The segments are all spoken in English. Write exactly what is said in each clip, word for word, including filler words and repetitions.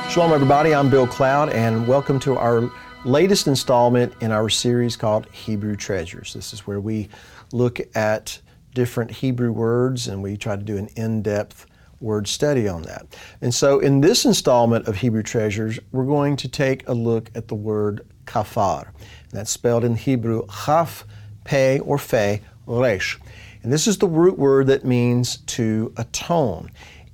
Shalom everybody, I'm Bill Cloud and welcome to our latest installment in our series called Hebrew Treasures. This is where we look at different Hebrew words and we try to do an in-depth word study on that. And so in this installment of Hebrew Treasures, we're going to take a look at the word kafar. And that's spelled in Hebrew chaf, pei, or fe, resh. And this is the root word that means to atone.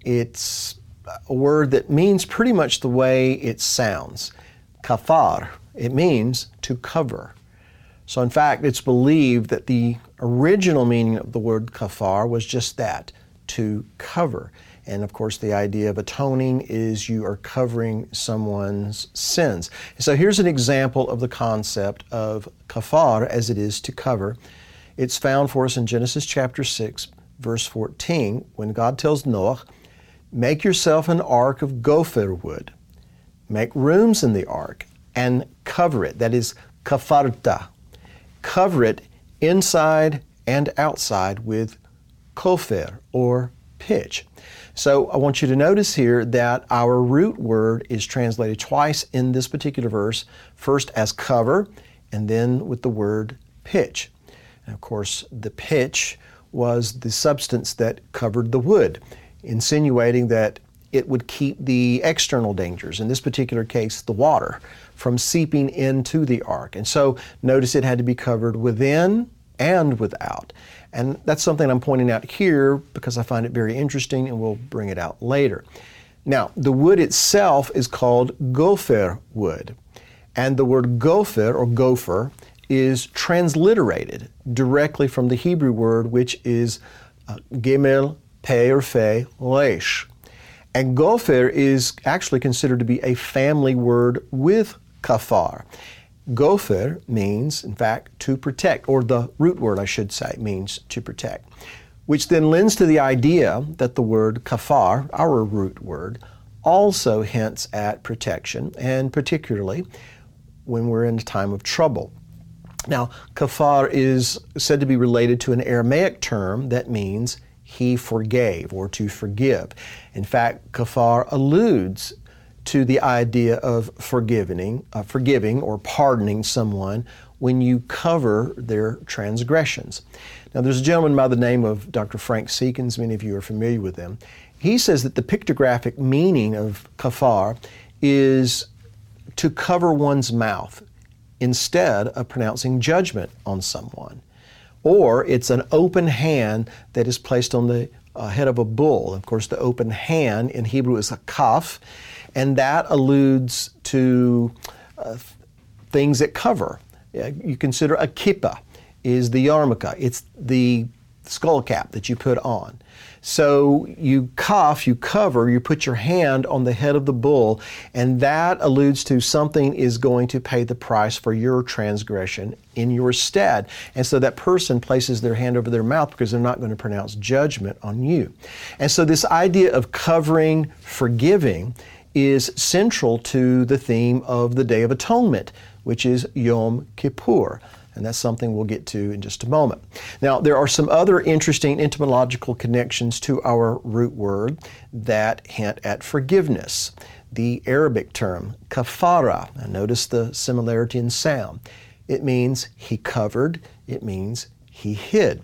It's a word that means pretty much the way it sounds. Kafar, it means to cover. So in fact, it's believed that the original meaning of the word kafar was just that, to cover. And of course, the idea of atoning is you are covering someone's sins. So here's an example of the concept of kafar as it is to cover. It's found for us in Genesis chapter six, verse fourteen, when God tells Noah, "Make yourself an ark of gopher wood. Make rooms in the ark and cover it." That is kafarta. Cover it inside and outside with kofer, or pitch. So I want you to notice here that our root word is translated twice in this particular verse, first as cover and then with the word pitch. And of course, the pitch was the substance that covered the wood, insinuating that it would keep the external dangers, in this particular case, the water, from seeping into the ark. And so notice it had to be covered within and without. And that's something I'm pointing out here because I find it very interesting and we'll bring it out later. Now, the wood itself is called gopher wood. And the word gopher or gopher is transliterated directly from the Hebrew word, which is uh, gimel, pei, or fe, resh. And gopher is actually considered to be a family word with kafar. Gopher means, in fact, to protect, or the root word, I should say, means to protect, which then lends to the idea that the word kafar, our root word, also hints at protection, and particularly when we're in a time of trouble. Now, kafar is said to be related to an Aramaic term that means he forgave, or to forgive. In fact, kafar alludes to the idea of forgiving, uh, forgiving or pardoning someone when you cover their transgressions. Now, there's a gentleman by the name of Doctor Frank Seekins. Many of you are familiar with him. He says that the pictographic meaning of kafar is to cover one's mouth instead of pronouncing judgment on someone. Or it's an open hand that is placed on the uh, head of a bull. Of course, the open hand in Hebrew is a kaf, and that alludes to uh, things that cover. You consider a kippah is the yarmulke. It's the skull cap that you put on. So you kaf, you cover, you put your hand on the head of the bull, and that alludes to something is going to pay the price for your transgression in your stead. And so that person places their hand over their mouth because they're not going to pronounce judgment on you. And so this idea of covering, forgiving, is central to the theme of the Day of Atonement, which is Yom Kippur. And that's something we'll get to in just a moment. Now, there are some other interesting etymological connections to our root word that hint at forgiveness. The Arabic term, kafara, and notice the similarity in sound. It means he covered, it means he hid.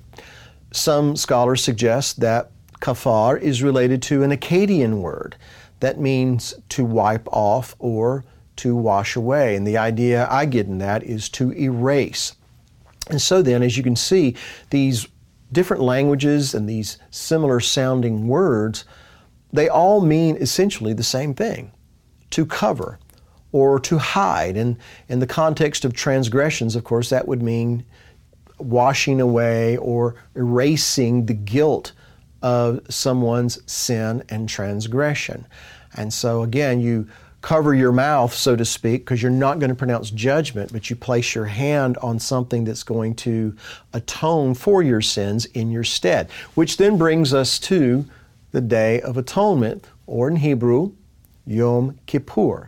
Some scholars suggest that kafar is related to an Akkadian word that means to wipe off or to wash away. And the idea I get in that is to erase. And so then, as you can see, these different languages and these similar sounding words, they all mean essentially the same thing, to cover or to hide. And in the context of transgressions, of course, that would mean washing away or erasing the guilt of someone's sin and transgression. And so again, you cover your mouth, so to speak, because you're not going to pronounce judgment, but you place your hand on something that's going to atone for your sins in your stead, which then brings us to the Day of Atonement, or in Hebrew, Yom Kippur.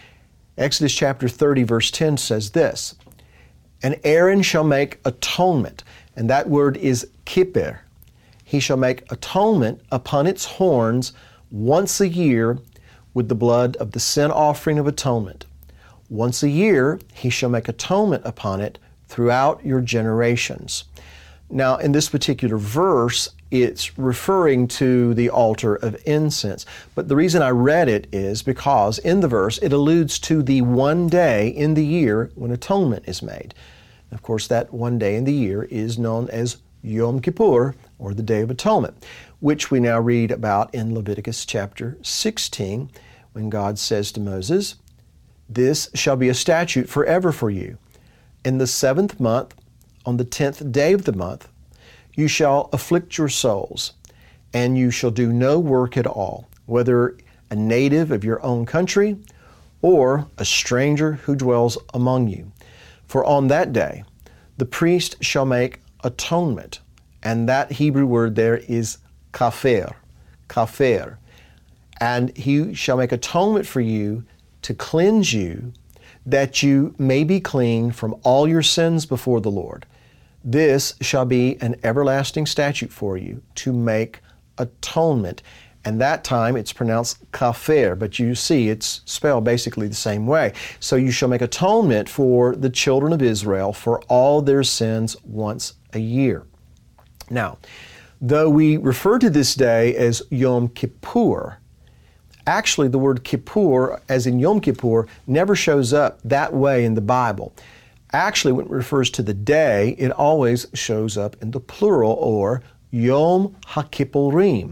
Exodus chapter thirty, verse ten says this, "And Aaron shall make atonement," and that word is kippur. "He shall make atonement upon its horns once a year with the blood of the sin offering of atonement. Once a year he shall make atonement upon it throughout your generations. Now, in this particular verse, it's referring to the altar of incense. But the reason I read it is because in the verse, it alludes to the one day in the year when atonement is made. Of course, that one day in the year is known as Yom Kippur, or the Day of Atonement, which we now read about in Leviticus chapter sixteen, when God says to Moses, "This shall be a statute forever for you. In the seventh month, on the tenth day of the month, you shall afflict your souls, and you shall do no work at all, whether a native of your own country or a stranger who dwells among you. For on that day the priest shall make atonement," and that Hebrew word there is kafer, kafer, "and he shall make atonement for you to cleanse you, that you may be clean from all your sins before the Lord. This shall be an everlasting statute for you, to make atonement." And that time it's pronounced kafer, but you see it's spelled basically the same way. So you shall make atonement for the children of Israel for all their sins once a year. Now, though we refer to this day as Yom Kippur, actually the word Kippur, as in Yom Kippur, never shows up that way in the Bible. Actually, when it refers to the day, it always shows up in the plural, or Yom HaKippurim.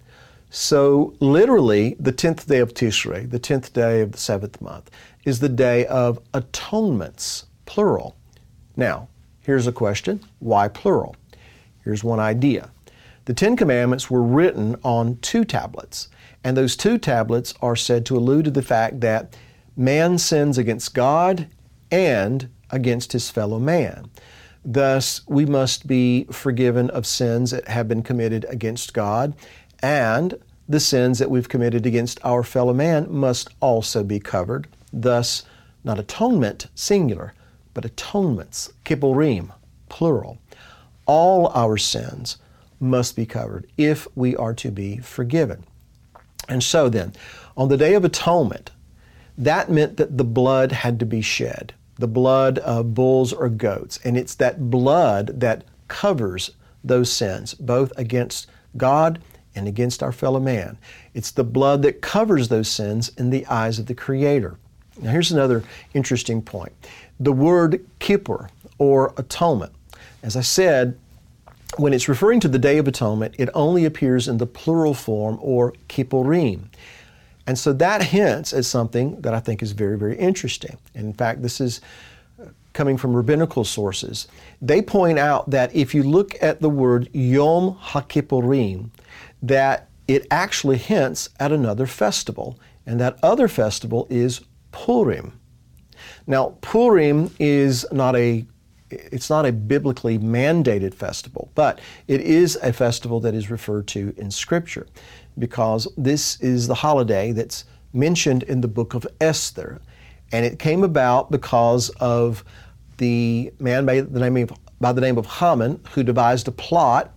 So literally, the tenth day of Tishrei, the tenth day of the seventh month, is the day of atonements, plural. Now, here's a question. Why plural? Here's one idea. The Ten Commandments were written on two tablets, and those two tablets are said to allude to the fact that man sins against God and against his fellow man. Thus, we must be forgiven of sins that have been committed against God, and the sins that we've committed against our fellow man must also be covered. Thus, not atonement, singular, but atonements, kippurim, plural. All our sins must be covered if we are to be forgiven. And so then, on the Day of Atonement, that meant that the blood had to be shed, the blood of bulls or goats. And it's that blood that covers those sins, both against God and against our fellow man. It's the blood that covers those sins in the eyes of the Creator. Now here's another interesting point. The word kippur, or atonement, as I said, when it's referring to the Day of Atonement, it only appears in the plural form, or kippurim. And so that hints at something that I think is very, very interesting. And in fact, this is coming from rabbinical sources. They point out that if you look at the word Yom HaKippurim, that it actually hints at another festival, and that other festival is Purim. Now, Purim is not a It's not a biblically mandated festival, but it is a festival that is referred to in Scripture, because this is the holiday that's mentioned in the book of Esther. And it came about because of the man by the name of, by the name of Haman, who devised a plot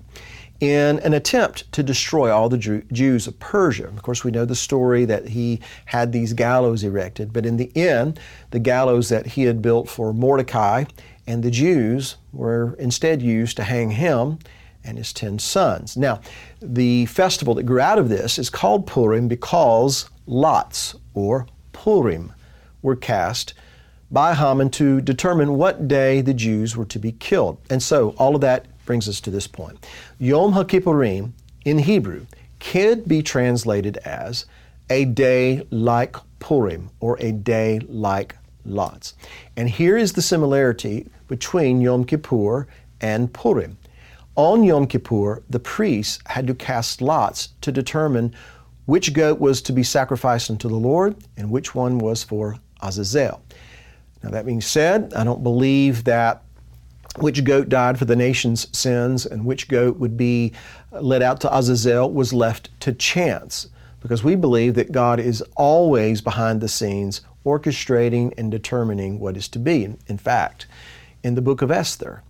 in an attempt to destroy all the Jew, Jews of Persia. Of course, we know the story that he had these gallows erected, but in the end, the gallows that he had built for Mordecai and the Jews were instead used to hang him and his ten sons. Now, the festival that grew out of this is called Purim because lots, or Purim, were cast by Haman to determine what day the Jews were to be killed. And so all of that brings us to this point. Yom HaKippurim in Hebrew could be translated as a day like Purim, or a day like lots. And here is the similarity between Yom Kippur and Purim. On Yom Kippur, the priests had to cast lots to determine which goat was to be sacrificed unto the Lord and which one was for Azazel. Now, that being said, I don't believe that which goat died for the nation's sins and which goat would be led out to Azazel was left to chance, because we believe that God is always behind the scenes orchestrating and determining what is to be. In fact, in the book of Esther,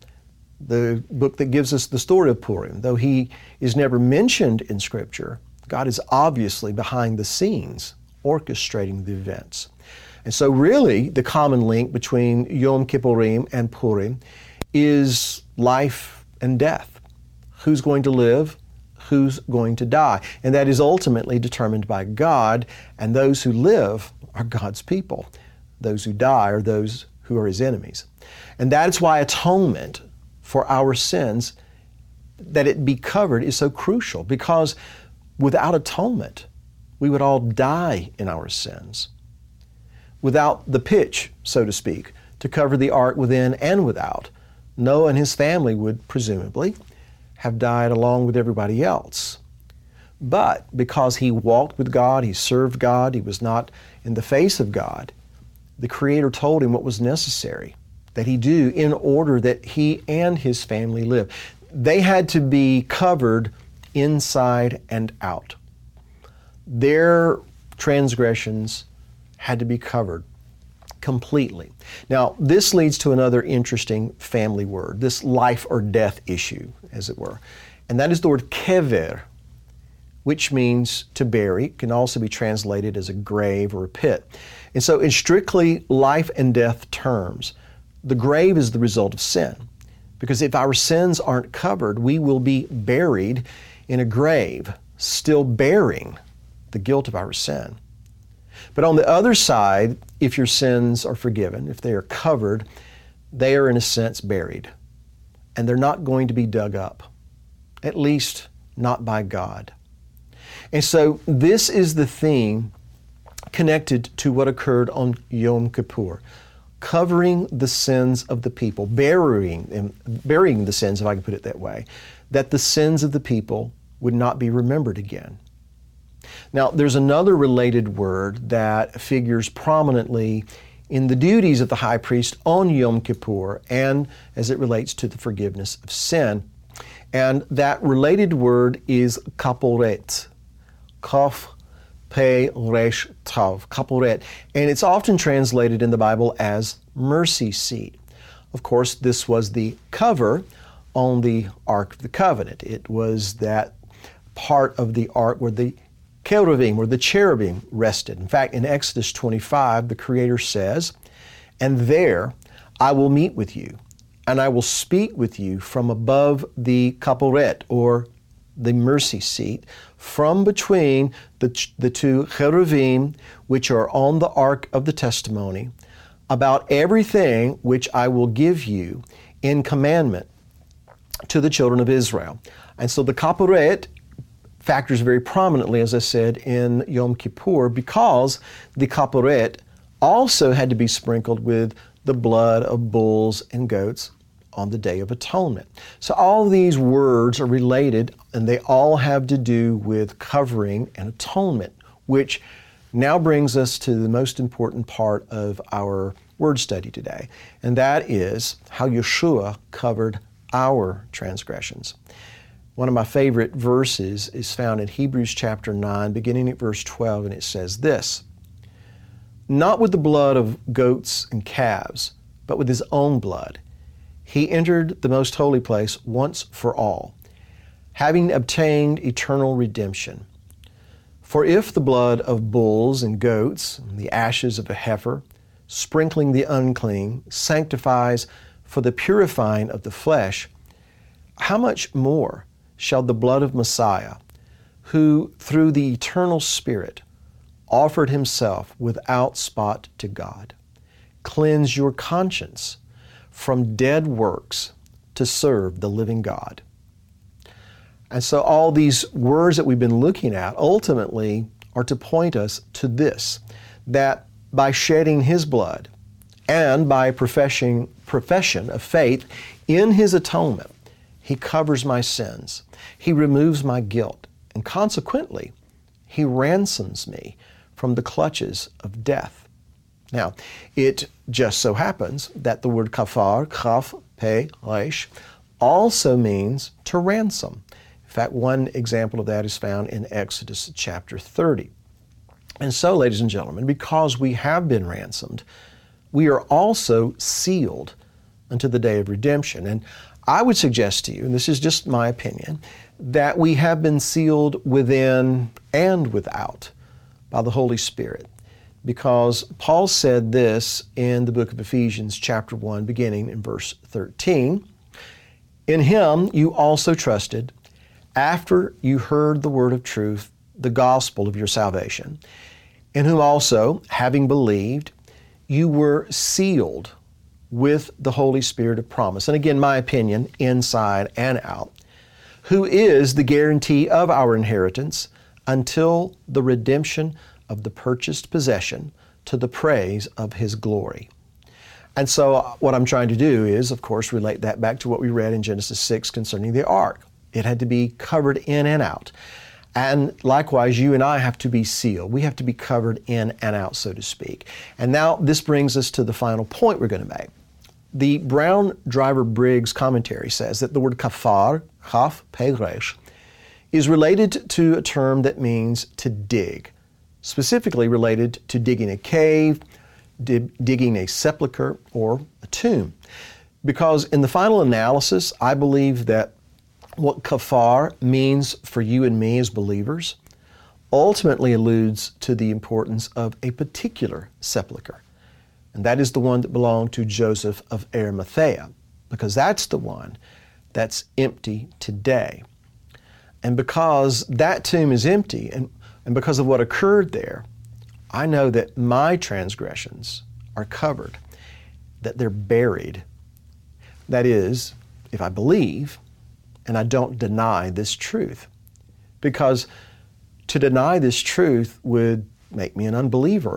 the book that gives us the story of Purim, though he is never mentioned in Scripture, God is obviously behind the scenes orchestrating the events. And so really the common link between Yom Kippurim and Purim is life and death. Who's going to live? Who's going to die? And that is ultimately determined by God, and those who live are God's people. Those who die are those who are His enemies. And that is why atonement for our sins, that it be covered, is so crucial, because without atonement, we would all die in our sins. Without the pitch, so to speak, to cover the ark within and without, Noah and his family would presumably have died along with everybody else. But because he walked with God, he served God, he was not in the face of God, the Creator told him what was necessary that he do in order that he and his family live. They had to be covered inside and out. Their transgressions had to be covered completely. Now, this leads to another interesting family word, this life or death issue, as it were. And that is the word kever, which means to bury. It can also be translated as a grave or a pit. And so in strictly life and death terms, the grave is the result of sin. Because if our sins aren't covered, we will be buried in a grave, still bearing the guilt of our sin. But on the other side, if your sins are forgiven, if they are covered, they are in a sense buried. And they're not going to be dug up, at least not by God. And so this is the theme connected to what occurred on Yom Kippur, covering the sins of the people, burying them, burying the sins, if I can put it that way, that the sins of the people would not be remembered again. Now, there's another related word that figures prominently in the duties of the high priest on Yom Kippur and as it relates to the forgiveness of sin. And that related word is kaporet. Kaf, pe, resh, tav. Kaporet. And it's often translated in the Bible as mercy seat. Of course, this was the cover on the Ark of the Covenant. It was that part of the Ark where the cherubim, where the cherubim rested. In fact, in Exodus twenty-five, the Creator says, "And there I will meet with you, and I will speak with you from above the kaporet," or the mercy seat, from between the, the two cherubim which are on the Ark of the Testimony, about everything which I will give you in commandment to the children of Israel. And so the kaporet factors very prominently, as I said, in Yom Kippur, because the kaporet also had to be sprinkled with the blood of bulls and goats on the Day of Atonement. So all these words are related, and they all have to do with covering and atonement, which now brings us to the most important part of our word study today, and that is how Yeshua covered our transgressions. One of my favorite verses is found in Hebrews chapter nine, beginning at verse twelve, and it says this, "Not with the blood of goats and calves, but with His own blood, He entered the most holy place once for all, having obtained eternal redemption. For if the blood of bulls and goats, and the ashes of a heifer, sprinkling the unclean, sanctifies for the purifying of the flesh, how much more shall the blood of Messiah, who through the eternal Spirit offered Himself without spot to God, cleanse your conscience from dead works to serve the living God." And so all these words that we've been looking at ultimately are to point us to this, that by shedding His blood and by professing profession of faith in His atonement, He covers my sins, He removes my guilt, and consequently, He ransoms me from the clutches of death. Now, it just so happens that the word kafar, kaf, pe, resh, also means to ransom. In fact, one example of that is found in Exodus chapter thirty. And so, ladies and gentlemen, because we have been ransomed, we are also sealed unto the day of redemption. And I would suggest to you, and this is just my opinion, that we have been sealed within and without. by the Holy Spirit. Because Paul said this in the book of Ephesians chapter one, beginning in verse thirteen. In him you also trusted, after you heard the word of truth, the gospel of your salvation, in whom also, having believed, you were sealed with the Holy Spirit of promise. And again, my opinion, inside and out, who is the guarantee of our inheritance until the redemption of the purchased possession to the praise of His glory. And so what I'm trying to do is, of course, relate that back to what we read in Genesis six concerning the ark. It had to be covered in and out. And likewise, you and I have to be sealed. We have to be covered in and out, so to speak. And now this brings us to the final point we're going to make. The Brown Driver Briggs commentary says that the word kafar, chaf, pe, resh, is related to a term that means to dig, specifically related to digging a cave, dig, digging a sepulcher, or a tomb. Because in the final analysis, I believe that what kafar means for you and me as believers ultimately alludes to the importance of a particular sepulcher. And that is the one that belonged to Joseph of Arimathea, because that's the one that's empty today. And because that tomb is empty, and, and because of what occurred there, I know that my transgressions are covered, that they're buried. That is, if I believe and I don't deny this truth. Because to deny this truth would make me an unbeliever.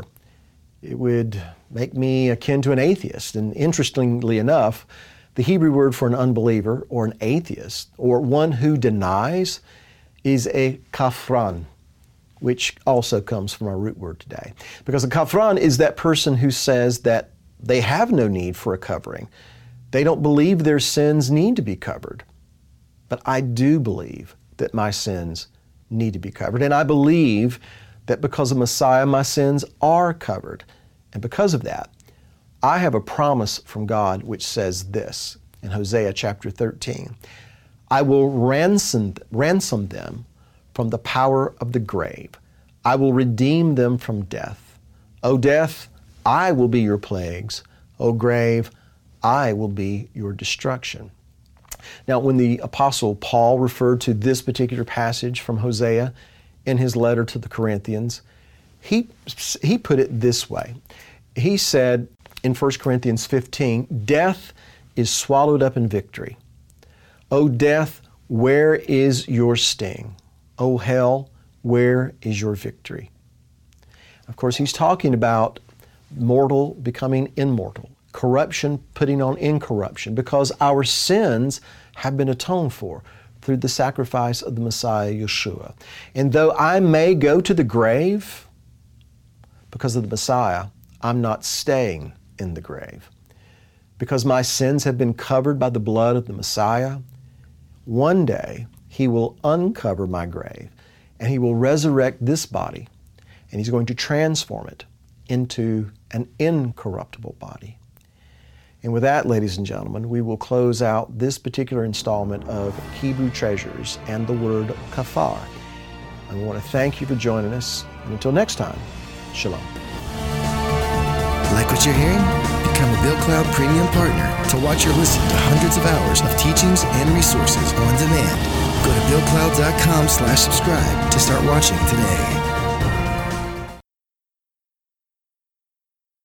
It would make me akin to an atheist. And interestingly enough, the Hebrew word for an unbeliever or an atheist or one who denies is a kafran, which also comes from our root word today. Because a kafran is that person who says that they have no need for a covering. They don't believe their sins need to be covered. But I do believe that my sins need to be covered. And I believe that because of Messiah, my sins are covered. And because of that, I have a promise from God which says this in Hosea chapter thirteen. I will ransom, ransom them from the power of the grave. I will redeem them from death. O death, I will be your plagues. O grave, I will be your destruction. Now, when the Apostle Paul referred to this particular passage from Hosea in his letter to the Corinthians, he, he put it this way. He said in First Corinthians fifteen, death is swallowed up in victory. O death, where is your sting? O hell, where is your victory? Of course, he's talking about mortal becoming immortal, corruption putting on incorruption, because our sins have been atoned for through the sacrifice of the Messiah, Yeshua. And though I may go to the grave, because of the Messiah, I'm not staying in the grave. Because my sins have been covered by the blood of the Messiah, one day He will uncover my grave and He will resurrect this body and He's going to transform it into an incorruptible body. And with that, ladies and gentlemen, we will close out this particular installment of Hebrew Treasures and the word kafar. And we want to thank you for joining us. And until next time, shalom. Like what you're hearing? Become a Bill Cloud Premium Partner to watch or listen to hundreds of hours of teachings and resources on demand. Go to bill cloud dot com slash subscribe to start watching today.